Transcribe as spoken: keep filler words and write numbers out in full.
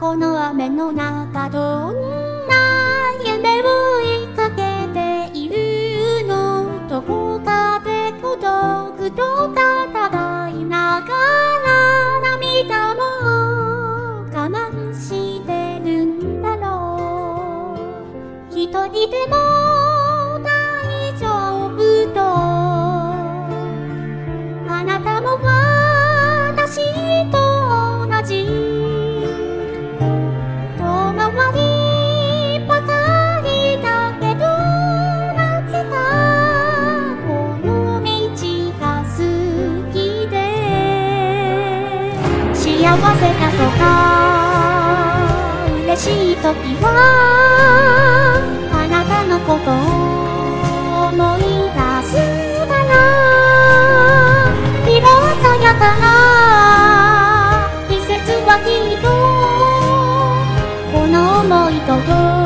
この雨の中どんな夢を追いかけているの。どこかで孤独と戦いながら涙も我慢してるんだろう。一人でも大丈夫とあなたも私と同じ遠回りばかりだけどなぜかこの道が好きで幸せだとか嬉しい時はあなたのことを思い出すから色鮮やかな季節はきっとこの想いと